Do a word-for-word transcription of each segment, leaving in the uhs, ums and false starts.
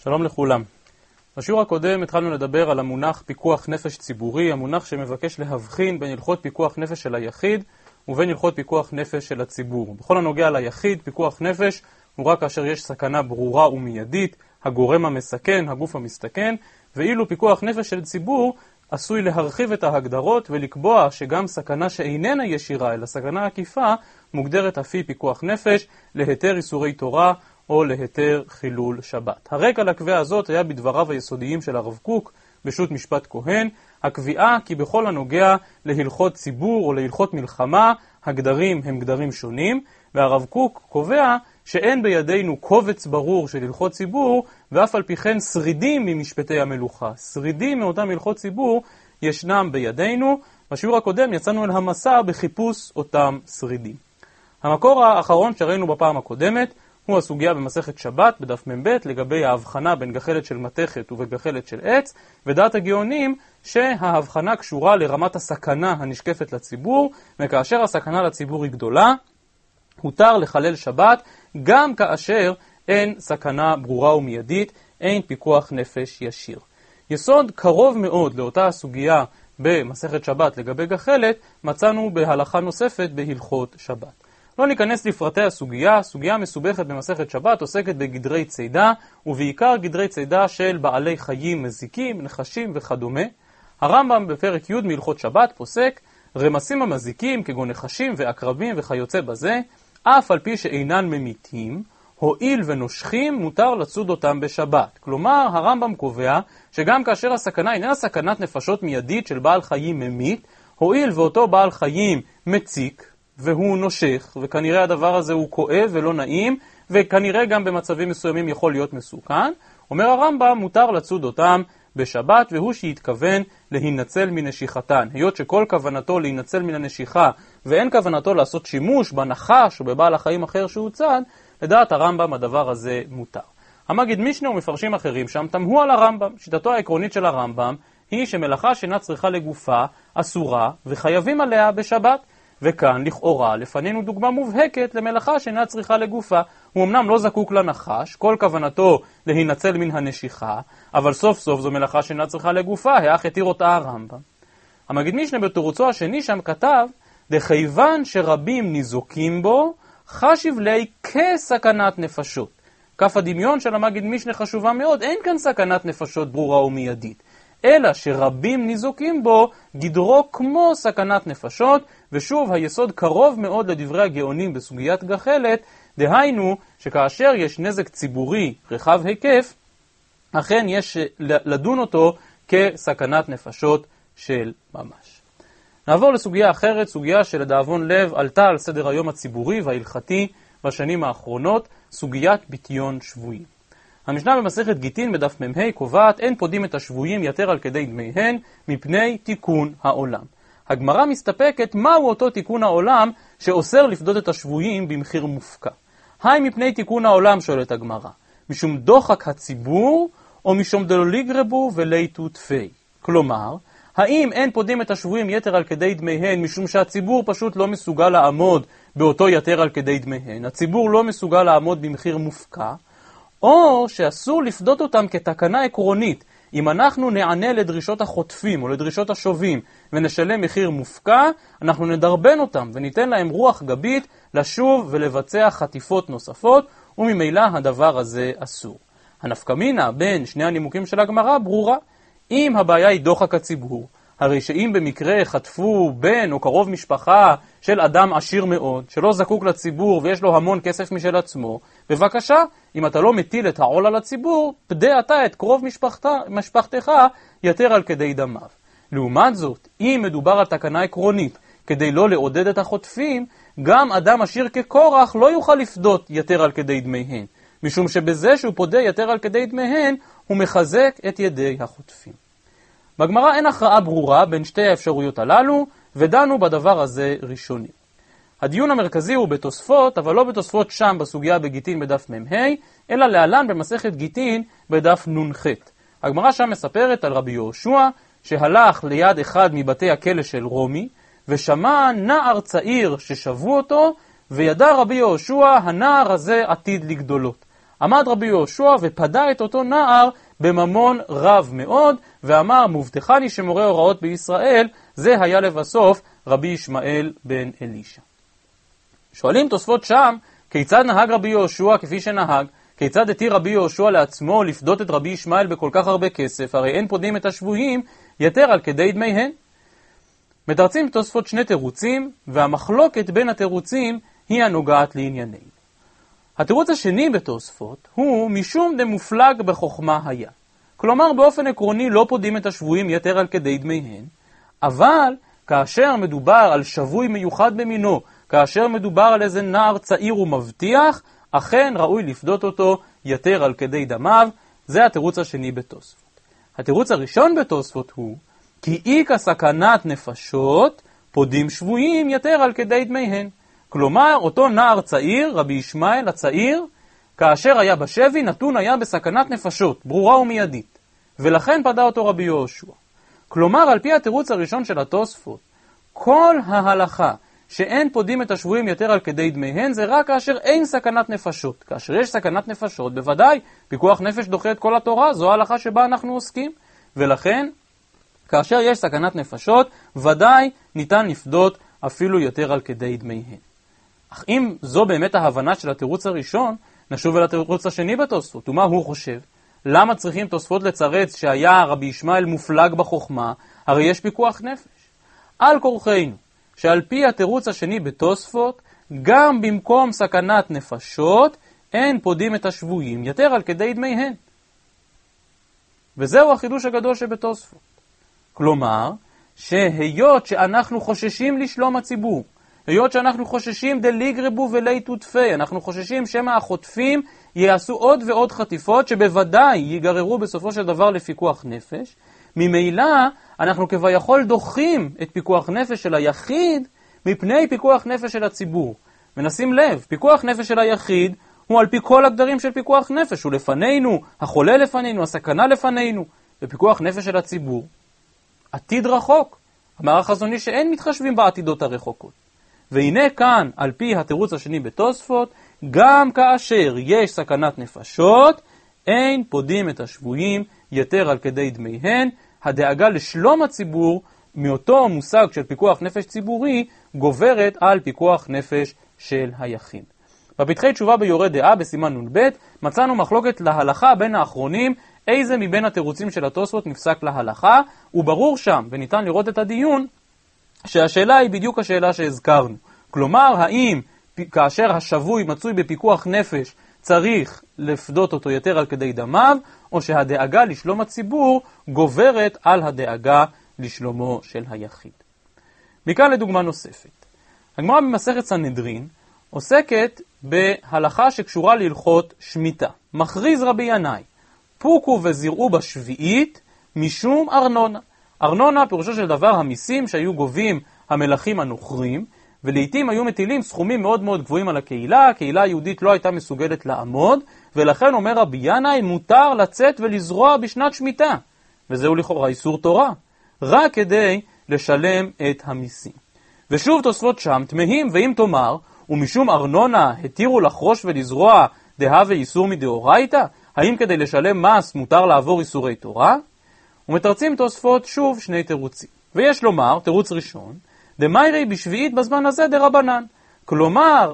שלום לכולם. בשיעור הקודם התחלנו לדבר על המונח פיקוח נפש ציבורי, המונח שמבקש להבחין בין הלכות פיקוח נפש של היחיד ובין הלכות פיקוח נפש של הציבור. בכל הנוגע ליחיד, פיקוח נפש הוא רק כאשר יש סכנה ברורה ומיידית, הגורם המסכן, הגוף המסתכן, ואילו פיקוח נפש של ציבור עשוי להרחיב את ההגדרות ולקבוע שגם סכנה שאיננה ישירה אלא סכנה עקיפה מוגדרת אף היא פיקוח נפש להיתר איסורי תורה או להיתר חילול שבת. הרקע לקביעה הזאת היה בדבריו היסודיים של הרב קוק בשו"ת משפט כהן, הקביעה כי בכל הנוגע להלכות ציבור או להלכות מלחמה, הגדרים הם גדרים שונים, והרב קוק קובע שאין בידינו קובץ ברור של הלכות ציבור, ואף על פי כן שרידים ממשפטי המלוכה. שרידים מאותם הלכות ציבור ישנם בידינו. בשיעור הקודם יצאנו אל המסע בחיפוש אותם שרידים. המקור האחרון שראינו בפעם הקודמת הוא הסוגיה במסכת שבת בדף מ"ב לגבי ההבחנה בין גחלת של מתכת ובגחלת של עץ, ודעת הגאונים שההבחנה קשורה לרמת הסכנה הנשקפת לציבור, וכאשר הסכנה לציבור היא גדולה, הותר לחלל שבת גם כאשר אין סכנה ברורה ומיידית, אין פיקוח נפש ישיר. יסוד קרוב מאוד לאותה הסוגיה במסכת שבת לגבי גחלת מצאנו בהלכה נוספת בהלכות שבת. לא ניכנס לפרטי הסוגיה, סוגיה מסובכת במסכת שבת עוסקת בגדרי צידה, ובעיקר גדרי צידה של בעלי חיים מזיקים, נחשים וכדומה. הרמב"ם בפרק י' מהלכות שבת פוסק, רמסים המזיקים כגון נחשים ועקרבים וכיוצא בזה, אף על פי שאינן ממיתים, הועיל ונושכים מותר לצוד אותם בשבת. כלומר, הרמב"ם קובע שגם כאשר הסכנה איננה סכנת נפשות מיידית של בעל חיים ממית, הועיל ואותו בעל חיים מציק, והוא נושך, וכנראה הדבר הזה הוא כואב ולא נעים, וכנראה גם במצבים מסוימים יכול להיות מסוכן. אומר הרמב"ם, מותר לצוד אותם בשבת, והוא שהתכוון להינצל מנשיכתן. היות שכל כוונתו להינצל מן הנשיכה, ואין כוונתו לעשות שימוש בנחש או בבעל החיים אחר שהוא צד, לדעת הרמב"ם הדבר הזה מותר. המגיד משנה ומפרשים אחרים שם תמהו על הרמב"ם. שיטתו העקרונית של הרמב"ם היא שמלאכה שאינה צריכה לגופה אסורה וחייבים עליה בשבת. וכאן לכאורה לפנינו דוגמה מובהקת למלאכה שאינה צריכה לגופה. הוא אמנם לא זקוק לנחש, כל כוונתו להינצל מן הנשיכה, אבל סוף סוף זו מלאכה שאינה צריכה לגופה, האח התיר אותה הרמב"ם. המגיד משנה בתירוצו השני שם כתב, דכיוון שרבים ניזוקים בו, חשיב לי כסכנת נפשות. כף הדמיון של המגיד משנה חשובה מאוד, אין כאן סכנת נפשות ברורה ומיידית. אלא שרבים ניזוקים בו, גדרו כמו סכנת נפשות, ושוב היסוד קרוב מאוד לדברי הגאונים בסוגיית גחלת, דהיינו שכאשר יש נזק ציבורי רחב היקף, אכן יש לדון אותו כסכנת נפשות של ממש. נעבור לסוגיה אחרת, סוגיה שלדאבון לב עלתה על סדר היום הציבורי וההלכתי בשנים האחרונות, סוגיית ביטיון שבויים. המשנה במסכת גיטין בדף מ"ה קובעת אין פודים את השבויים יתר על כדי דמיהן מפני תיקון העולם. הגמרא מסתפקת מהו אותו תיקון העולם שאוסר לפדות את השבויים במחיר מופקע. היי מפני תיקון העולם שואלת הגמרא, משום דוחק הציבור או משום דלא ליגרבו וליתו תפי. כלומר, האם אין פודים את השבויים יתר על כדי דמיהן משום שהציבור פשוט לא מסוגל לעמוד באותו יתר על כדי דמיהן, הציבור לא מסוגל לעמוד במחיר מופקע, או שאסור לפדות אותם כתקנה עקרונית. אם אנחנו נענה לדרישות החוטפים או לדרישות השובים ונשלם מחיר מופקע, אנחנו נדרבן אותם וניתן להם רוח גבית לשוב ולבצע חטיפות נוספות, וממילא הדבר הזה אסור. הנפקמינה בין שני הנימוקים של הגמרא ברורה. אם הבעיה היא דוחק הציבור, הרי שאם במקרה חטפו בן או קרוב משפחה של אדם עשיר מאוד, שלא זקוק לציבור ויש לו המון כסף משל עצמו, בבקשה, אם אתה לא מטיל את העול על הציבור, פדה אתה את קרוב משפחת, משפחתך יתר על כדי דמיו. לעומת זאת, אם מדובר על תקנה עקרונית, כדי לא לעודד את החוטפים, גם אדם עשיר כקורח לא יוכל לפדות יתר על כדי דמיהן, משום שבזה שהוא פודה יתר על כדי דמיהן, הוא מחזק את ידי החוטפים. בגמרא אין הכרעה ברורה בין שתי האפשרויות הללו, ודנו בדבר הזה ראשונים. הדיון המרכזי הוא בתוספות, אבל לא בתוספות שם בסוגיה בגיטין בדף מ"ה, אלא להלן במסכת גיטין בדף נ"ח. הגמרא שם מספרת על רבי יהושע, שהלך ליד אחד מבתי הכלא של רומי, ושמע נער צעיר ששבו אותו, וידע רבי יהושע, הנער הזה עתיד לגדולות. עמד רבי יהושע ופדה את אותו נער בממון רב מאוד, ואמר, מובטחני שמורה הוראות בישראל. זה היה לבסוף רבי ישמעאל בן אלישע. שואלים תוספות שם, כיצד נהג רבי יהושע כפי שנהג? כיצד התיר רבי יהושע לעצמו לפדות את רבי ישמעאל בכל כך הרבה כסף? הרי אין פודים את השבויים יתר על כדי דמיהן. מתרצים תוספות שני תירוצים, והמחלוקת בין התירוצים היא הנוגעת לענייננו. התירוץ השני בתוספות הוא משום דמופלג בחוכמה היה. כלומר, באופן עקרוני לא פודים את השבויים יתר על כדי דמיהן, אבל כאשר מדובר על שבוי מיוחד במינו, כאשר מדובר על איזה נער צעיר ומבטיח, אכן ראוי לפדות אותו יתר על כדי דמיו. זה התירוץ השני בתוספות. התירוץ הראשון בתוספות הוא, כי איכא סכנת נפשות פודים שבויים יתר על כדי דמיהן. כלומר, אותו נער צעיר, רבי ישמעאל הצעיר, כאשר היה בשבי, נתון היה בסכנת נפשות, ברורה ומיידית, ולכן פדה אותו רבי יהושע. כלומר, על פי התירוץ הראשון של התוספות, כל ההלכה שאין פודים את השבויים יתר על כדי דמיהן, זה רק כאשר אין סכנת נפשות. כאשר יש סכנת נפשות, בוודאי, פיקוח נפש דוחה את כל התורה, זו ההלכה שבה אנחנו עוסקים, ולכן, כאשר יש סכנת נפשות, ודאי ניתן לפדות אפילו יותר על כדי דמיהן. אך אם זו באמת ההבנה של התירוץ הראשון, נשוב אל התירוץ השני בתוספות. ומה הוא חושב? למה צריכים תוספות לצרץ שהיה רבי ישמעאל מופלג בחוכמה? הרי יש פיקוח נפש. על כורחנו, שעל פי התירוץ השני בתוספות, גם במקום סכנת נפשות, אין פודים את השבויים יתר על כדי דמיהן. וזהו החידוש הגדול שבתוספות. כלומר, שהיות שאנחנו חוששים לשלום הציבור, היות שאנחנו חוששים דליגרבו ולי תותפי, אנחנו חוששים שמא החוטפים יעשו עוד ועוד חטיפות שבוודאי ייגררו בסופו של דבר לפיקוח נפש, ממילא אנחנו כביכול דוחים את פיקוח נפש של היחיד מפני פיקוח נפש של הציבור. ונשים לב, פיקוח נפש של היחיד הוא על פי כל הגדרים של פיקוח נפש, הוא לפנינו, החולה לפנינו, הסכנה לפנינו, ופיקוח נפש של הציבור עתיד רחוק. אמר החזון איש שאין מתחשבים בעתידות הרחוקות. והנה כאן, על פי התירוץ השני בתוספות, גם כאשר יש סכנת נפשות, אין פודים את השבויים יתר על כדי דמיהן. הדאגה לשלום הציבור, מאותו מושג של פיקוח נפש ציבורי, גוברת על פיקוח נפש של היחיד. בפתחי תשובה ביורה דעה בסימן נ"ב, מצאנו מחלוקת להלכה בין האחרונים, איזה מבין התירוצים של התוספות נפסק להלכה, וברור שם, וניתן לראות את הדיון, שהשאלה היא בדיוק השאלה שהזכרנו. כלומר, האם כאשר השבוי מצוי בפיקוח נפש צריך לפדות אותו יותר על כדי דמיו, או שהדאגה לשלום הציבור גוברת על הדאגה לשלומו של היחיד. מכאן לדוגמה נוספת. הגמרא במסכת סנהדרין עוסקת בהלכה שקשורה להלכות שמיטה. מכריז רבי ינאי, פוקו וזירעו בשביעית משום ארנונה. ארנונה פירושו של דבר המיסים שהיו גובים המלכים הנוכרים, ולעיתים היו מטילים סכומים מאוד מאוד גבוהים על הקהילה, הקהילה היהודית לא הייתה מסוגלת לעמוד, ולכן אומר רבי ינאי, מותר לצאת ולזרוע בשנת שמיטה, וזהו לכאורה איסור תורה, רק כדי לשלם את המיסים. ושוב תוספות שם תמהים, ואם תאמר, ומשום ארנונה התירו לחרוש ולזרוע דהווה איסור מדאורייתא, האם כדי לשלם מס מותר לעבור איסורי תורה? ומתרצים תוספות שוב שני תירוצים. ויש לומר, תירוץ ראשון, דמיירי בשביעית בזמן הזה דרבנן. כלומר,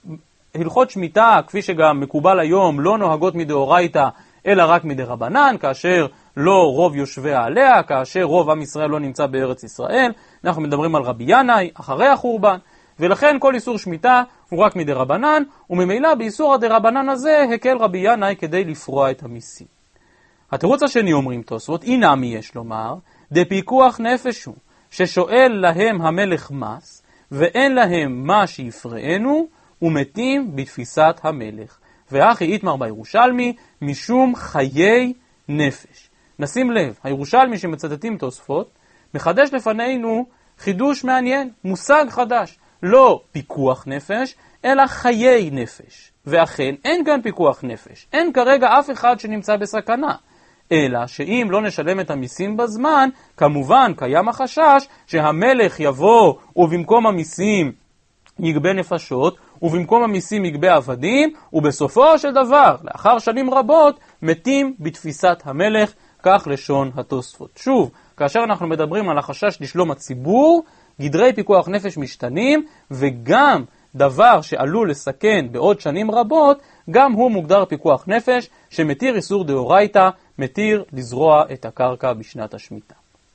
הלכות שמיטה, כפי שגם מקובל היום, לא נוהגות מדאורייתא, אלא רק מדרבנן, כאשר לא רוב יושביה עליה, כאשר רוב עם ישראל לא נמצא בארץ ישראל. אנחנו מדברים על רבי ינאי, אחרי החורבן, ולכן כל איסור שמיטה הוא רק מדרבנן, וממילא באיסור הדרבנן הזה הקל רבי ינאי כדי לפרוע את המיסים. התירוץ השני אומרים תוספות, אינמי יש לומר, דפיקוח נפש הוא, ששואל להם המלך מס, ואין להם מה שיפרענו, ומתים בתפיסת המלך. ואחי איתמר בירושלמי, משום חיי נפש. נשים לב, הירושלמי שמצטטים תוספות, מחדש לפנינו חידוש מעניין, מושג חדש. לא פיקוח נפש, אלא חיי נפש. ואכן, אין כאן פיקוח נפש. אין כרגע אף אחד שנמצא בסכנה. אלא שאם לא נשלם את המיסים בזמן, כמובן קיים החשש שהמלך יבוא ובמקום המיסים יגבה נפשות, ובמקום המיסים יגבה עבדים, ובסופו של דבר, לאחר שנים רבות, מתים בתפיסת המלך, כך לשון התוספות. שוב, כאשר אנחנו מדברים על החשש לשלום הציבור, גדרי פיקוח נפש משתנים, וגם דבר שעלול לסכן בעוד שנים רבות, גם הוא מוגדר פיקוח נפש, שמתיר איסור דאורייתא, מתיר לזרוע את הקרקע בשנת השמיטה.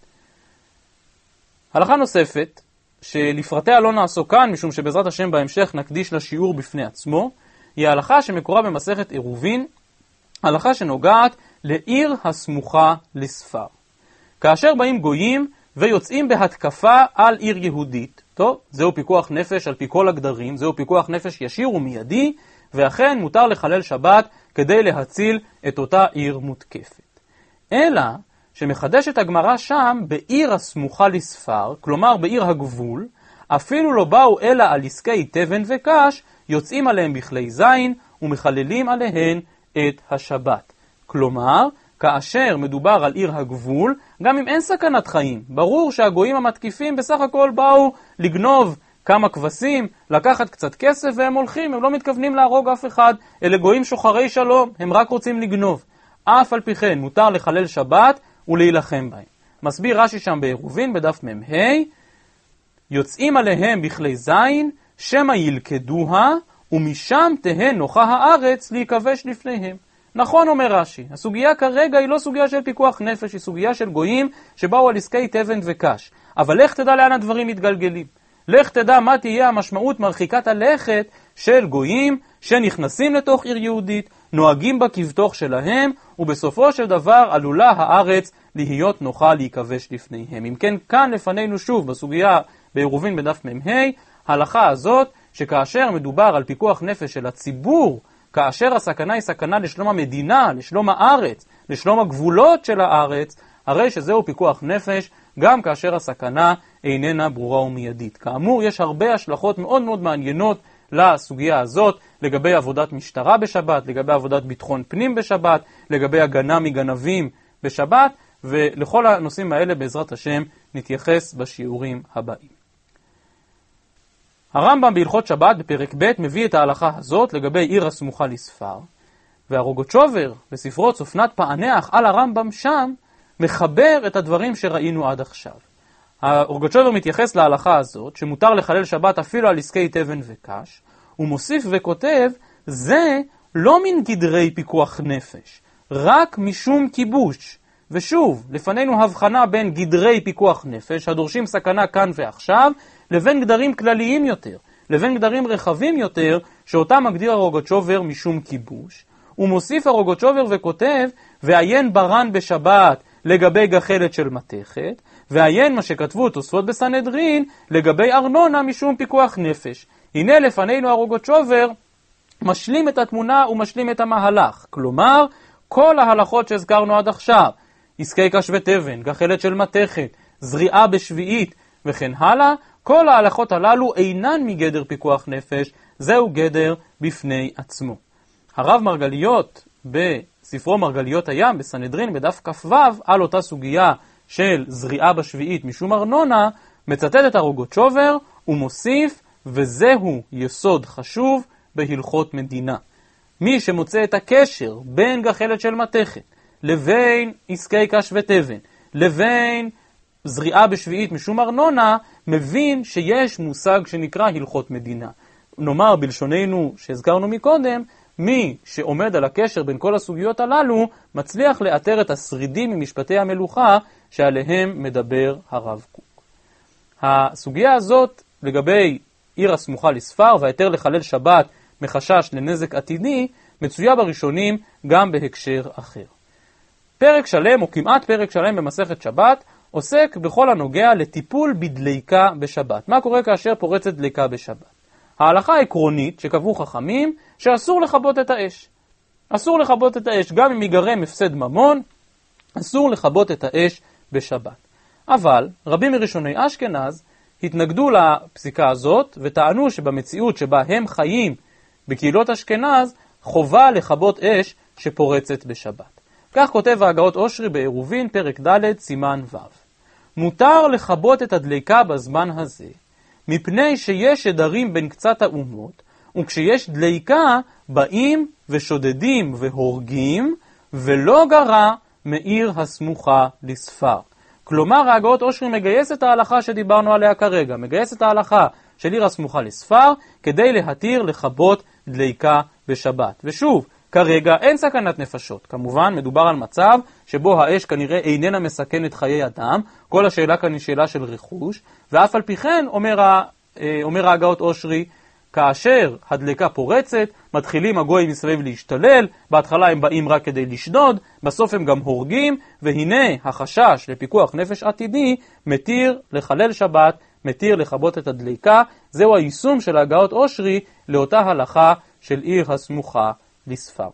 הלכה נוספת, שלפרטיה לא נעסוק כאן, משום שבעזרת השם בהמשך נקדיש לשיעור בפני עצמו, היא ההלכה שמקורה במסכת עירובין, הלכה שנוגעת לעיר הסמוכה לספר. כאשר באים גויים ויוצאים בהתקפה על עיר יהודית, טוב, זהו פיקוח נפש על פי כל הגדרים, זהו פיקוח נפש ישיר ומיידי, ואכן מותר לחלל שבת כדי להציל את אותה עיר מותקפת. אלא שמחדשת הגמרא שם בעיר הסמוכה לספר, כלומר בעיר הגבול, אפילו לא באו אלא על עסקי תבן וקש, יוצאים עליהם בכלי זין ומחללים עליהן את השבת. כלומר, כאשר מדובר על עיר הגבול, גם אם אין סכנת חיים, ברור שהגויים המתקיפים בסך הכל באו לגנוב כמה כבשים, לקחת קצת כסף והם הולכים, הם לא מתכוונים להרוג אף אחד, אלה גויים שוחרי שלום, הם רק רוצים לגנוב. אף על פי כן מותר לחלל שבת ולהילחם בהם. מסביר רש"י שם בעירובין בדף מ"ה, יוצאים עליהם בכלי זין, שמא ילכדוה, ומשם תהא נוחה הארץ להיכבש לפניהם. נכון אומר רש"י, הסוגיה כרגע היא לא סוגיה של פיקוח נפש, היא סוגיה של גויים שבאו על עסקי תבן וקש. אבל לך תדע לאן הדברים מתגלגלים. לך תדע מה תהיה המשמעות מרחיקת הלכת של גויים שנכנסים לתוך עיר יהודית, נוהגים בה כבתוך שלהם, ובסופו של דבר עלולה הארץ להיות נוחה להיכבש לפניהם. אם כן, כאן לפנינו שוב בסוגיה בעירובין בדף מ"ה, ההלכה הזאת שכאשר מדובר על פיקוח נפש של הציבור, כאשר הסכנה היא סכנה לשלום המדינה, לשלום הארץ, לשלום הגבולות של הארץ, הרי שזהו פיקוח נפש גם כאשר הסכנה איננה ברורה ומיידית. כאמור, יש הרבה השלכות מאוד מאוד מעניינות לסוגיה הזאת, לגבי עבודת משטרה בשבת, לגבי עבודת ביטחון פנים בשבת, לגבי הגנה מגנבים בשבת, ולכל הנושאים האלה בעזרת השם נתייחס בשיעורים הבאים. הרמב"ם בהלכות שבת בפרק ב' מביא את ההלכה הזאת לגבי עיר הסמוכה לספר, והרוגוצ'ובר בספרו צופנת פענח על הרמב"ם שם מחבר את הדברים שראינו עד עכשיו. הרוגוצ'ובר מתייחס להלכה הזאת שמותר לחלל שבת אפילו על עסקי תבן וקש, הוא מוסיף וכותב, זה לא מן גדרי פיקוח נפש, רק משום כיבוש. ושוב, לפנינו הבחנה בין גדרי פיקוח נפש, הדורשים סכנה כאן ועכשיו, לבין גדרים כלליים יותר, לבין גדרים רחבים יותר, שאותם מגדיר הרוגוצ'ובר משום כיבוש. הוא מוסיף הרוגוצ'ובר וכותב, ועיין ברן בשבת לגבי גחלת של מתכת, ועיין מה שכתבו תוספות בסנהדרין לגבי ארנונה משום פיקוח נפש. הנה לפנינו הרוגוצ'ובר משלים את התמונה ומשלים את המהלך. כלומר, כל ההלכות שהזכרנו עד עכשיו, עסקי קש ותבן, גחלת של מתכת, זריעה בשביעית וכן הלאה, כל ההלכות הללו אינן מגדר פיקוח נפש, זהו גדר בפני עצמו. הרב מרגליות בספרו מרגליות הים בסנהדרין בדף כ"ו על אותה סוגיה של זריעה בשביעית משום ארנונה, מצטט את הרוגוצ'ובר ומוסיף, וזהו יסוד חשוב בהלכות מדינה. מי שמוצא את הקשר בין גחלת של מתכת לבין עסקי קש ותבן לבין זריעה בשביעית משום ארנונה, מבין שיש מושג שנקרא הלכות מדינה. נאמר בלשוננו שהזכרנו מקודם, מי שעומד על הקשר בין כל הסוגיות הללו, מצליח לאתר את השרידים ממשפטי המלוכה שעליהם מדבר הרב קוק. הסוגיה הזאת לגבי עיר הסמוכה לספר והיתר לחלל שבת מחשש לנזק עתידי, מצויה בראשונים גם בהקשר אחר. פרק שלם או כמעט פרק שלם במסכת שבת עוסק בכל הנוגע לטיפול בדליקה בשבת. מה קורה כאשר פורצת דליקה בשבת? ההלכה העקרונית שקבעו חכמים שאסור לכבות את האש. אסור לכבות את האש, גם אם ייגרם הפסד ממון, אסור לכבות את האש בשבת. אבל רבים מראשוני אשכנז התנגדו לפסיקה הזאת וטענו שבמציאות שבה הם חיים בקהילות אשכנז חובה לכבות אש שפורצת בשבת. כך כותב ההגאות אושרי בעירובין פרק ד' סימן ו'. מותר לכבות את הדליקה בזמן הזה, מפני שיש שדרים בין קצת האומות, וכשיש דליקה באים ושודדים והורגים, ולא גרע מעיר הסמוכה לספר. כלומר, ההגאות עושרי מגייס את ההלכה שדיברנו עליה כרגע, מגייס את ההלכה של עיר הסמוכה לספר, כדי להתיר לכבות דליקה בשבת. ושוב, כרגע אין סכנת נפשות. כמובן, מדובר על מצב שבו האש כנראה איננה מסכנת חיי אדם, כל השאלה כאן היא שאלה של רכוש, ואף על פי כן, אומר, ה, אומר ההגאות עושרי, כאשר הדליקה פורצת, מתחילים הגויים מסביב להשתלל, בהתחלה הם באים רק כדי לשדוד, בסוף הם גם הורגים, והנה החשש לפיקוח נפש עתידי מתיר לחלל שבת, מתיר לכבות את הדליקה. זהו היישום של ההגאות עושרי לאותה הלכה של עיר הסמוכה לספר.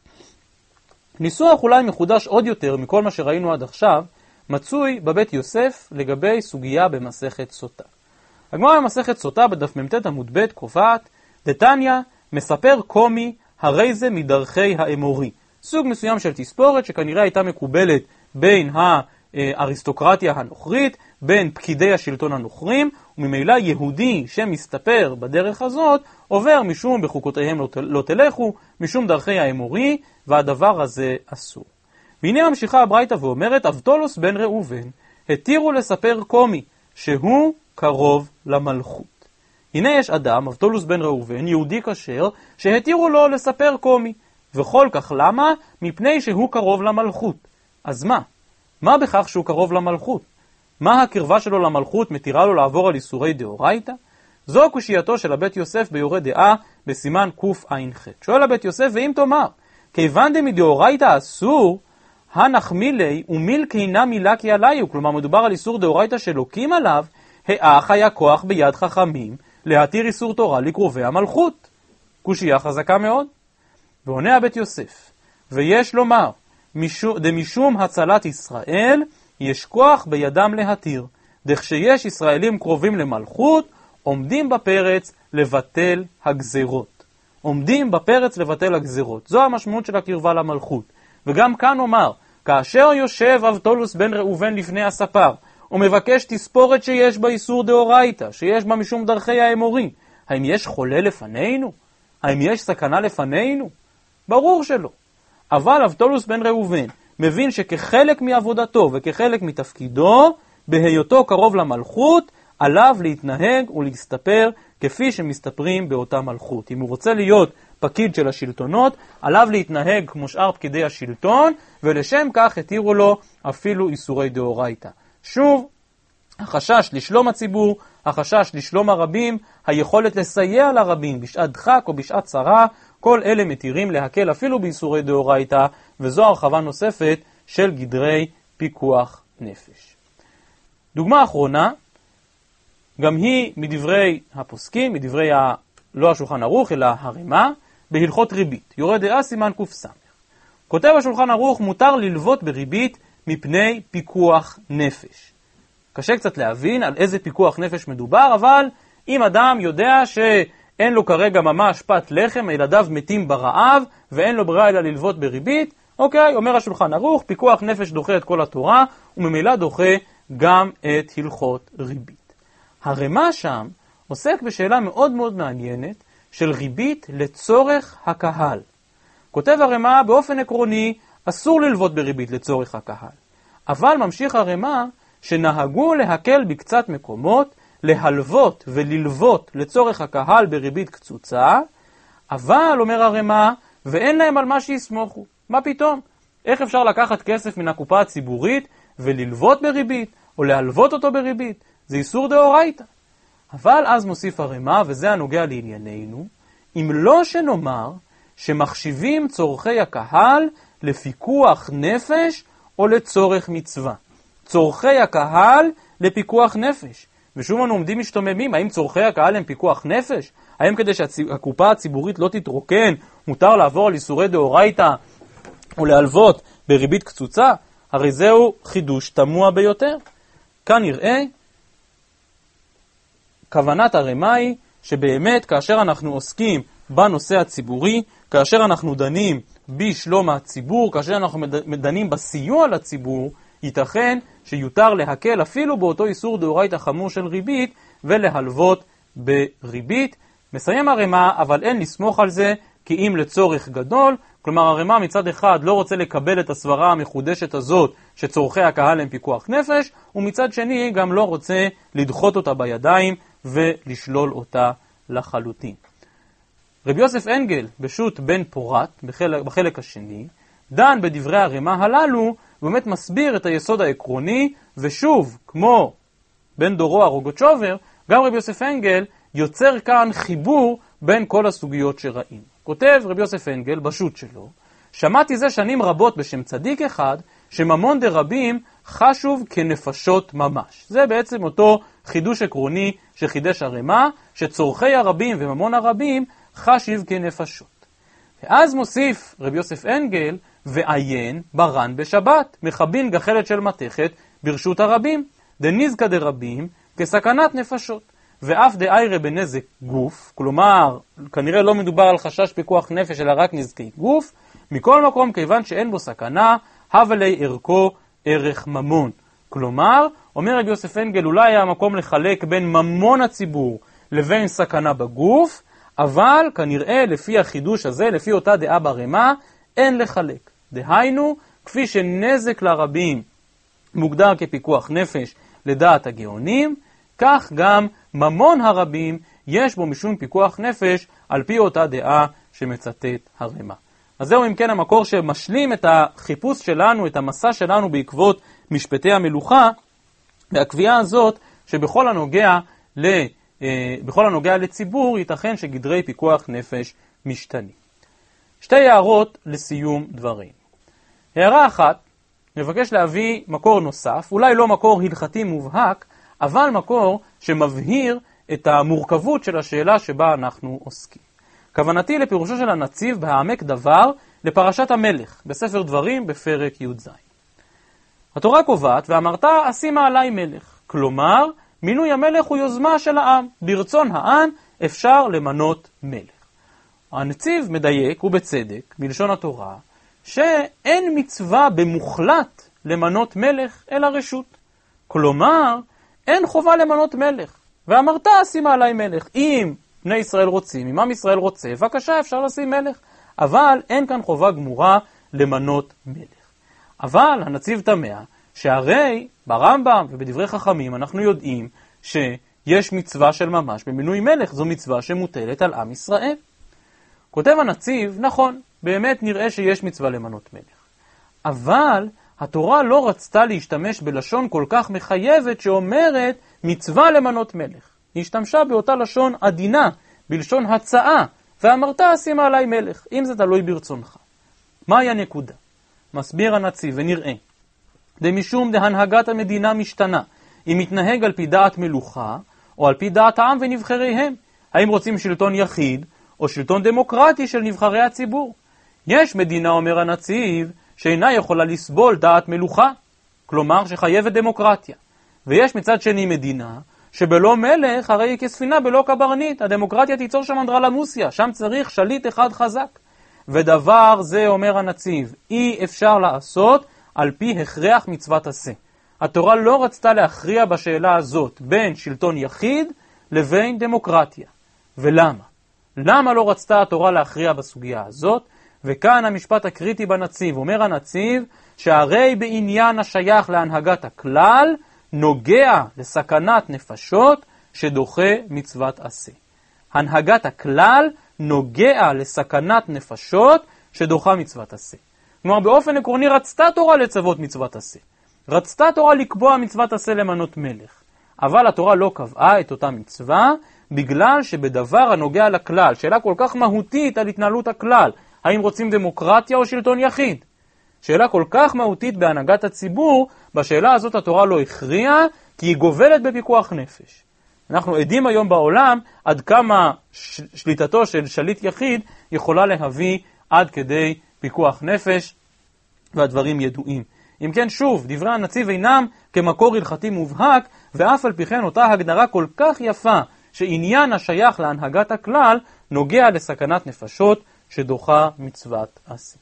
ניסוח אולי מחודש עוד יותר מכל מה שראינו עד עכשיו, מצוי בבית יוסף לגבי סוגיה במסכת סוטה. הגמרא במסכת סוטה בדף מ"ט עמוד ב' קובעת, דתניא מספר קומי הרי זה מדרכי האמורי. סוג מסוים של תספורת שכנראה הייתה מקובלת בין האריסטוקרטיה הנוכרית, בין פקידי השלטון הנוכרים, וממילא יהודי שמסתפר בדרך הזאת עובר משום בחוקותיהם לא תלכו, משום דרכי האמורי, והדבר הזה אסור. והנה ממשיכה הברייתא ואומרת, אבטולוס בן ראובן התירו לספר קומי שהוא קרוב למלכות. הנה יש אדם, אבטולוס בן ראובן, יהודי כשר, שהתירו לו לספר קומי. וכל כך למה? מפני שהוא קרוב למלכות. אז מה? מה בכך שהוא קרוב למלכות? מה הקרבה שלו למלכות מתירה לו לעבור על איסורי דאורייתא? זו קושייתו של הבית יוסף ביורה דעה בסימן קע"ח. שואל הבית יוסף, ואם תאמר, כיוון דמדאורייתא אסור, הנחמילי ומילקי נמי לקי עליו, כלומר מדובר על איסור דאורייתא שלוקים עליו, האח היה כוח ביד חכמים להתיר איסור תורה לקרובי המלכות. קושייה חזקה מאוד. ועונה הבית יוסף, ויש לומר, משום, דמשום הצלת ישראל, יש כוח בידם להתיר. דכשיש ישראלים קרובים למלכות, עומדים בפרץ לבטל הגזרות. עומדים בפרץ לבטל הגזרות. זו המשמעות של הקרבה למלכות. וגם כאן אומר, כאשר יושב אבטולוס בן ראובן לפני הספר, ומבקש תספורת שיש בה איסור דאורייתא, שיש בה משום דרכי האמורי, האם יש חולה לפנינו? האם יש סכנה לפנינו? ברור שלא. אבל אבטולוס בן ראובן מבין שכחלק מעבודתו וכחלק מתפקידו, בהיותו קרוב למלכות, עליו להתנהג ולהסתפר כפי שמסתפרים באותה מלכות. אם הוא רוצה להיות פקיד של השלטונות, עליו להתנהג כמו שאר פקידי השלטון, ולשם כך התירו לו אפילו איסורי דאורייתא. שוב, החשש לשלום הציבור, החשש לשלום הרבים, היכולת לסייע לרבים בשעת דחק או בשעת צרה, כל אלה מתירים להקל אפילו באיסורי דאורייתא, וזו הרחבה נוספת של גדרי פיקוח נפש. דוגמה אחרונה, גם היא מדברי הפוסקים, מדברי ה... לא השולחן ערוך אלא הרמ"א, בהלכות ריבית. יורה דעה סימן ק"ס. כותב השולחן ערוך, מותר ללוות בריבית מפני פיקוח נפש. קשה קצת להבין על איזה פיקוח נפש מדובר, אבל אם אדם יודע שאין לו כרגע ממש פת לחם, ילדיו מתים ברעב, ואין לו ברירה אלא ללוות בריבית, אוקיי, אומר השולחן ערוך, פיקוח נפש דוחה את כל התורה, וממילא דוחה גם את הלכות ריבית. הרמ"א שם עוסק בשאלה מאוד מאוד מעניינת של ריבית לצורך הקהל. כותב הרמ"א, באופן עקרוני אסור ללוות בריבית לצורך הקהל. אבל ממשיך הרמ"א שנהגו להקל בקצת מקומות, להלוות וללוות לצורך הקהל בריבית קצוצה, אבל, אומר הרמ"א, ואין להם על מה שיסמוכו. מה פתאום? איך אפשר לקחת כסף מן הקופה הציבורית וללוות בריבית, או להלוות אותו בריבית? זה איסור דאורייתא. אבל אז מוסיף הרמ"א, וזה הנוגע לענייננו, אם לא שנאמר שמחשיבים צורכי הקהל לפיקוח נפש או לצורך מצווה. צורכי הקהל לפיקוח נפש. ושוב אנו עומדים משתוממים, האם צורכי הקהל הם פיקוח נפש? האם כדי שהקופה הציבורית לא תתרוקן, מותר לעבור על איסורי דאורייתא או להלוות בריבית קצוצה? הרי זהו חידוש תמוה ביותר. כאן נראה, כוונת הרמ"א היא שבאמת כאשר אנחנו עוסקים בנושא הציבורי, כאשר אנחנו דנים בשלום הציבור, כאשר אנחנו דנים בסיוע לציבור, ייתכן שיותר להקל אפילו באותו איסור דאורייתא חמור של ריבית ולהלוות בריבית, מסיים הרמה, אבל אין לסמוך על זה כי אם לצורך גדול, כלומר הרמה מצד אחד לא רוצה לקבל את הסברה המחודשת הזאת שצורכי הקהל הם פיקוח נפש, ומצד שני גם לא רוצה לדחות אותה בידיים ולשלול אותה לחלוטין. רבי יוסף אנגל בשו"ת בן פורת, בחלק, בחלק השני, דן בדברי הרמה הללו, ובאמת מסביר את היסוד העקרוני, ושוב, כמו בן דורו הרוגוצ'ובר, גם רבי יוסף אנגל יוצר כאן חיבור בין כל הסוגיות שראינו. כותב רבי יוסף אנגל בשו"ת שלו, שמעתי זה שנים רבות בשם צדיק אחד, שממון דרבים חשוב כנפשות ממש. זה בעצם אותו חידוש עקרוני שחידש הרמה, שצורכי הרבים וממון הרבים חשיב כנפשות. ואז מוסיף רבי יוסף אנגל, ועיין ברן בשבת, מחבין גחלת של מתכת ברשות הרבים, דניזקה דרבים כסכנת נפשות, ואף דאיירה בנזק גוף, כלומר, כנראה לא מדובר על חשש פיקוח נפש, אלא רק נזקי גוף, מכל מקום כיוון שאין בו סכנה, הווה לי ערכו ערך ממון. כלומר, אומר רבי יוסף אנגל, אולי היה המקום לחלק בין ממון הציבור לבין סכנה בגוף, אבל כנראה לפי החידוש הזה, לפי אותה דעה ברמה, אין לחלק. דהיינו, כפי שנזק לרבים מוגדר כפיקוח נפש לדעת הגאונים, כך גם ממון הרבים יש בו משום פיקוח נפש על פי אותה דעה שמצטט הרמה. אז זהו אם כן המקור שמשלים את החיפוש שלנו, את המסע שלנו בעקבות משפטי המלוכה, והקביעה הזאת שבכל הנוגע, ל, אה, בכל הנוגע לציבור ייתכן שגדרי פיקוח נפש משתנים. שתי הערות לסיום דברים. הערה אחת, נבקש להביא מקור נוסף, אולי לא מקור הלכתי מובהק, אבל מקור שמבהיר את המורכבות של השאלה שבה אנחנו עוסקים. כוונתי לפירושו של הנציב בהעמק דבר לפרשת המלך, בספר דברים בפרק י"ז. התורה קובעת, ואמרת אשימה עלי מלך. כלומר, מינוי המלך הוא יוזמה של העם. ברצון העם אפשר למנות מלך. הנציב מדייק, ובצדק, בלשון התורה, שאין מצווה במוחלט למנות מלך אלא רשות. כלומר, אין חובה למנות מלך. ואמרת אשימה עלי מלך. אם בני ישראל רוצים, אם עם ישראל רוצה, בבקשה אפשר לשים מלך. אבל אין כאן חובה גמורה למנות מלך. אבל הנציב תמה, שהרי ברמב"ם ובדברי חכמים אנחנו יודעים שיש מצווה של ממש במינוי מלך, זו מצווה שמוטלת על עם ישראל. כותב הנציב, נכון, באמת נראה שיש מצווה למנות מלך. אבל התורה לא רצתה להשתמש בלשון כל כך מחייבת שאומרת מצווה למנות מלך. היא השתמשה באותה לשון עדינה, בלשון הצעה, ואמרת אשימה עלי מלך, אם זה תלוי ברצונך. מהי הנקודה? מסביר הנציב ונראה. דמשום דהנהגת המדינה משתנה, אם מתנהג על פי דעת מלוכה, או על פי דעת העם ונבחריהם. האם רוצים שלטון יחיד, או שלטון דמוקרטי של נבחרי הציבור? יש מדינה, אומר הנציב, שאינה יכולה לסבול דעת מלוכה, כלומר שחייבת דמוקרטיה. ויש מצד שני מדינה, שבלא מלך הרי היא כספינה בלא קברנית, הדמוקרטיה תיצור שם אנדרלמוסיה, שם צריך שליט אחד חזק. ודבר זה, אומר הנציב, אי אפשר לעשות על פי הכרח מצוות עשה. התורה לא רצתה להכריע בשאלה הזאת בין שלטון יחיד לבין דמוקרטיה. ולמה? למה לא רצתה התורה להכריע בסוגיה הזאת? וכאן המשפט הקריטי בנציב, אומר הנציב שהרי בעניין השייך להנהגת הכלל, נוגע לסכנת נפשות שדוחה מצוות עשה. הנהגת הכלל נוגע לסכנת נפשות שדוחה מצוות עשה. כלומר, באופן עקרוני רצתה תורה לצוות מצוות עשה. רצתה תורה לקבוע מצוות עשה למנות מלך. אבל התורה לא קבעה את אותה מצווה, בגלל שבדבר הנוגע לכלל, שאלה כל כך מהותית על התנהלות הכלל, האם רוצים דמוקרטיה או שלטון יחיד? שאלה כל כך מהותית בהנהגת הציבור, בשאלה הזאת התורה לא הכריעה, כי היא גובלת בפיקוח נפש. אנחנו עדים היום בעולם עד כמה שליטתו של שליט יחיד יכולה להביא עד כדי פיקוח נפש, והדברים ידועים. אם כן, שוב, דברי הנציב אינם כמקור הלכתי מובהק, ואף על פי כן אותה הגדרה כל כך יפה, שעניין השייך להנהגת הכלל נוגע לסכנת נפשות שדוחה מצוות עשה.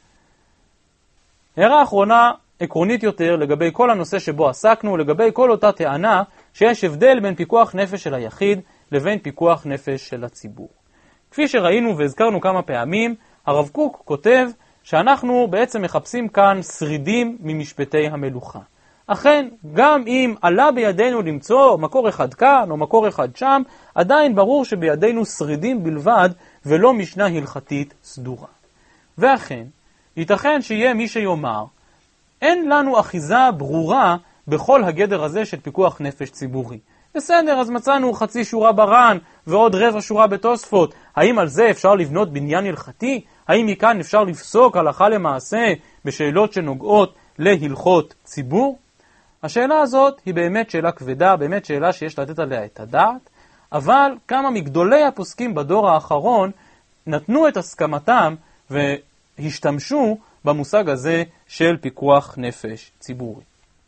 הערה אחרונה, עקרונית יותר, לגבי כל הנושא שבו עסקנו, לגבי כל אותה טענה שיש הבדל בין פיקוח נפש של היחיד לבין פיקוח נפש של הציבור. כפי שראינו והזכרנו כמה פעמים, הרב קוק כותב שאנחנו בעצם מחפשים כאן שרידים ממשפטי המלוכה. אכן, גם אם עלה בידינו למצוא מקור אחד כאן או מקור אחד שם, עדיין ברור שבידינו שרידים בלבד ולא משנה הלכתית סדורה. ואכן, ייתכן שיהיה מי שיאמר, אין לנו אחיזה ברורה בכל הגדר הזה של פיקוח נפש ציבורי. בסדר, אז מצאנו חצי שורה בר"ן ועוד רבע שורה בתוספות. האם על זה אפשר לבנות בניין הלכתי? האם מכאן אפשר לפסוק הלכה למעשה בשאלות שנוגעות להלכות ציבור? השאלה הזאת היא באמת שאלה כבדה, באמת שאלה שיש לתת עליה את הדעת, אבל כמה מגדולי הפוסקים בדור האחרון נתנו את הסכמתם והשתמשו במושג הזה של פיקוח נפש ציבורי.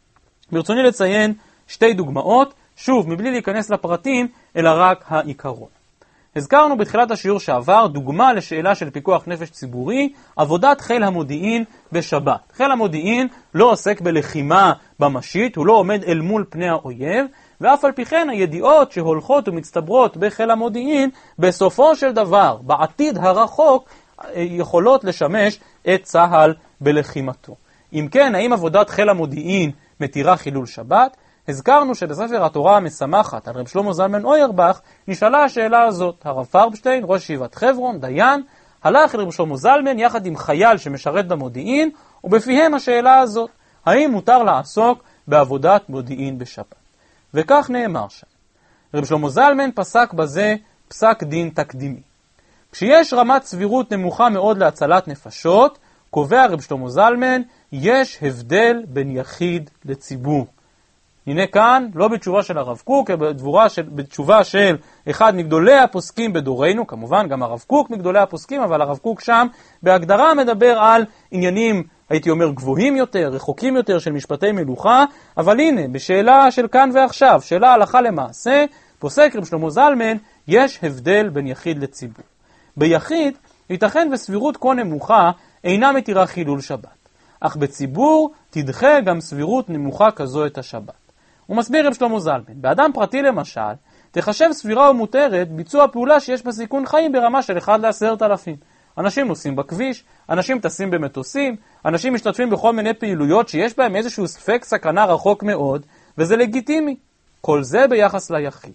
ברצוני לציין שתי דוגמאות, שוב, מבלי להיכנס לפרטים, אלא רק העיקרון. הזכרנו בתחילת השיעור שעבר דוגמה לשאלה של פיקוח נפש ציבורי, עבודת חיל המודיעין בשבת. חיל המודיעין לא עוסק בלחימה במשית, הוא לא עומד אל מול פני האויב, ואף על פי כן הידיעות שהולכות ומצטברות בחיל המודיעין, בסופו של דבר, בעתיד הרחוק, יכולות לשמש את צה"ל בלחימתו. אם כן, האם עבודת חיל המודיעין מתירה חילול שבת? הזכרנו שבספר התורה המשמחת על רב שלמה זלמן אוירבך נשאלה השאלה הזאת. הרב פרבשטיין, ראש ישיבת חברון, דיין, הלך אל רב שלמה זלמן יחד עם חייל שמשרת במודיעין, ובפיהם השאלה הזאת, האם מותר לעסוק בעבודת מודיעין בשבת? וכך נאמר שם. רב שלמה זלמן פסק בזה פסק דין תקדימי. כשיש רמת סבירות נמוכה מאוד להצלת נפשות, קובע רב שלמה זלמן, יש הבדל בין יחיד לציבור. הנה כאן, לא בתשובה של הרב קוק, אלא של, בתשובה של אחד מגדולי הפוסקים בדורנו, כמובן גם הרב קוק מגדולי הפוסקים, אבל הרב קוק שם בהגדרה מדבר על עניינים, הייתי אומר, גבוהים יותר, רחוקים יותר של משפטי מלוכה, אבל הנה, בשאלה של כאן ועכשיו, שאלה הלכה למעשה, פוסק רב שלמה זלמן, יש הבדל בין יחיד לציבור. ביחיד, ייתכן וסבירות כה נמוכה אינה מתירה חילול שבת, אך בציבור תדחה גם סבירות נמוכה כזו את השבת. הוא מסביר רב שלמה זלמן, באדם פרטי למשל, תחשב סבירה ומותרת ביצוע פעולה שיש בה סיכון חיים ברמה של אחד לעשרת אלפים. אנשים נוסעים בכביש, אנשים טסים במטוסים, אנשים משתתפים בכל מיני פעילויות שיש בהם איזשהו ספק סכנה רחוק מאוד, וזה לגיטימי. כל זה ביחס ליחיד.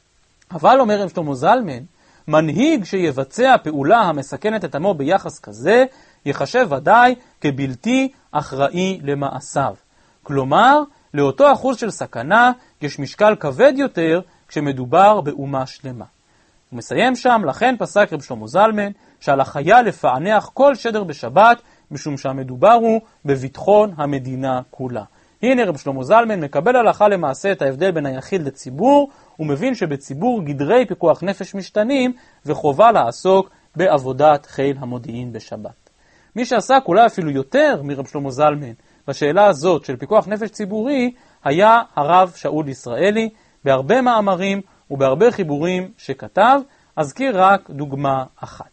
אבל אומר רב שלמה זלמן, מנהיג שיבצע פעולה המסכנת את עמו ביחס כזה, יחשב ודאי כבלתי אחראי למעשיו. כלומר, לאותו אחוז של סכנה יש משקל כבד יותר כשמדובר באומה שלמה. הוא מסיים שם, לכן פסק רב שלמה זלמן, שעל החייל לפענח כל שדר בשבת, משום שהמדובר הוא בביטחון המדינה כולה. הנה רב שלמה זלמן מקבל הלכה למעשה את ההבדל בין היחיד לציבור, הוא מבין שבציבור גדרי פיקוח נפש משתנים, וחובה לעסוק בעבודת חיל המודיעין בשבת. מי שעסק אולי אפילו יותר מרב שלמה זלמן, בשאלה הזאת של פיקוח נפש ציבורי, היה הרב שאול ישראלי, בהרבה מאמרים ובהרבה חיבורים שכתב, אזכיר רק דוגמה אחת.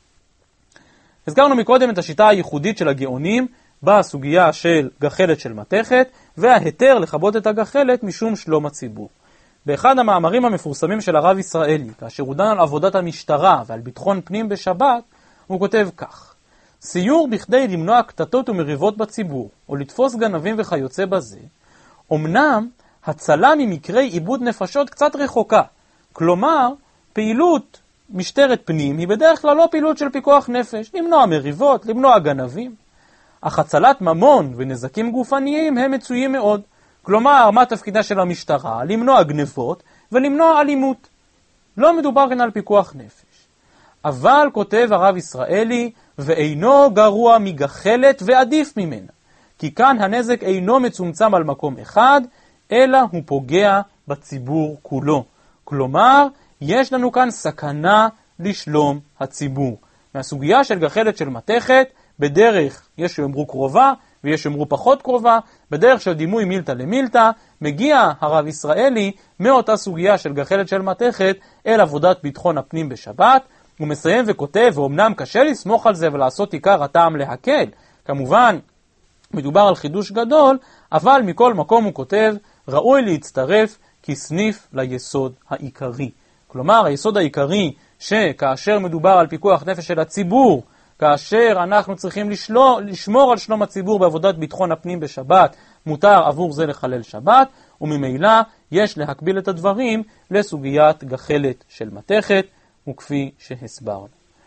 הזכרנו מקודם את השיטה הייחודית של הגאונים, בסוגיה של גחלת של מתכת, וההיתר לכבות את הגחלת משום שלום הציבור. באחד המאמרים המפורסמים של הרב ישראלי, כאשר הוא דן על עבודת המשטרה ועל ביטחון פנים בשבת, הוא כותב כך: סיור בכדי למנוע קטטות ומריבות בציבור, או לתפוס גנבים וכיוצא בזה, אמנם הצלה ממקרי עיבוד נפשות קצת רחוקה. כלומר, פעילות משטרת פנים היא בדרך כלל לא פעילות של פיקוח נפש, למנוע מריבות, למנוע גנבים. אך הצלת ממון ונזקים גופניים הם מצויים מאוד. כלומר, מה תפקידה של המשטרה? למנוע גנבות ולמנוע אלימות. לא מדובר כאן על פיקוח נפש. אבל כותב הרב ישראלי, ואינו גרוע מגחלת ועדיף ממנה. כי כאן הנזק אינו מצומצם על מקום אחד, אלא הוא פוגע בציבור כולו. כלומר, יש לנו כאן סכנה לשלום הציבור. מהסוגיה של גחלת של מתכת, בדרך יש שאומרו קרובה ויש שאומרו פחות קרובה, בדרך של דימוי מילתא למילתא, מגיע הרב ישראלי מאותה סוגיה של גחלת של מתכת אל עבודת ביטחון הפנים בשבת. הוא מסיים וכותב, ואומנם קשה לסמוך על זה ולעשות עיקר הטעם להקל. כמובן, מדובר על חידוש גדול, אבל מכל מקום הוא כותב, ראוי להצטרף כסניף ליסוד העיקרי. כלומר, היסוד העיקרי שכאשר מדובר על פיקוח נפש של הציבור, כאשר אנחנו צריכים לשלו, לשמור על שלום הציבור בעבודת ביטחון הפנים בשבת, מותר עבור זה לחלל שבת, וממילא יש להקביל את הדברים לסוגיית גחלת של מתכת, וכפי שהסברנו.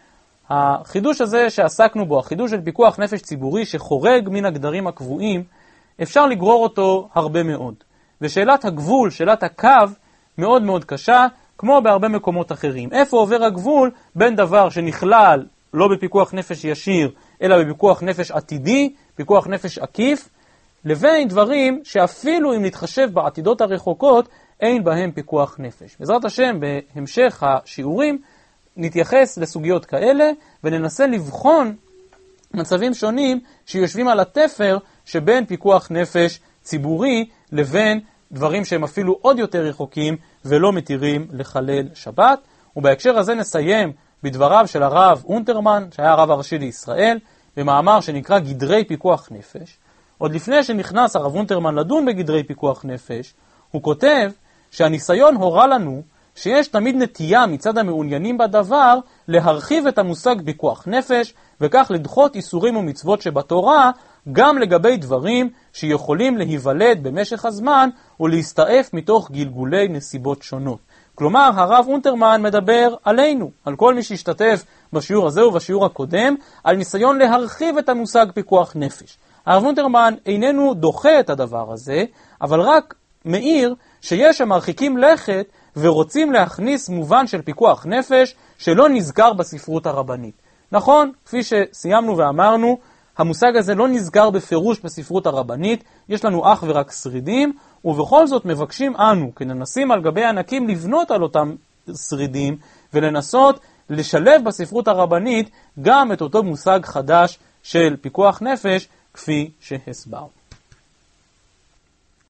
החידוש הזה שעסקנו בו, החידוש של פיקוח נפש ציבורי שחורג מן הגדרים הקבועים, אפשר לגרור אותו הרבה מאוד. ושאלת הגבול, שאלת הקו, מאוד מאוד קשה, כמו בהרבה מקומות אחרים. איפה עובר הגבול בין דבר שנכלל לא בפיקוח נפש ישיר, אלא בפיקוח נפש עתידי, פיקוח נפש עקיף, לבין דברים שאפילו אם נתחשב בעתידות הרחוקות, אין בהם פיקוח נפש. בעזרת השם, בהמשך השיעורים, נתייחס לסוגיות כאלה, וננסה לבחון מצבים שונים שיושבים על התפר שבין פיקוח נפש ציבורי לבין דברים שהם אפילו עוד יותר רחוקים ולא מתירים לחלל שבת. ובהקשר הזה נסיים בדבריו של הרב אונטרמן, שהיה הרב הראשי לישראל, במאמר שנקרא גדרי פיקוח נפש. עוד לפני שנכנס הרב אונטרמן לדון בגדרי פיקוח נפש, הוא כותב שהניסיון הורה לנו שיש תמיד נטייה מצד המעוניינים בדבר להרחיב את המושג פיקוח נפש, וכך לדחות איסורים ומצוות שבתורה גם לגבי דברים שיכולים להיוולד במשך הזמן ולהסתעף מתוך גלגולי נסיבות שונות. כלומר, הרב אונטרמן מדבר עלינו, על כל מי שהשתתף בשיעור הזה ובשיעור הקודם, על ניסיון להרחיב את המושג פיקוח נפש. הרב אונטרמן איננו דוחה את הדבר הזה, אבל רק מאיר שיש המרחיקים לכת ורוצים להכניס מובן של פיקוח נפש שלא נזכר בספרות הרבנית. נכון, כפי שסיימנו ואמרנו, המושג הזה לא נזכר בפירוש בספרות הרבנית, יש לנו אך ורק שרידים, ובכל זאת מבקשים אנו, כננסים על גבי ענקים, לבנות על אותם שרידים, ולנסות לשלב בספרות הרבנית גם את אותו מושג חדש של פיקוח נפש, כפי שהסברנו.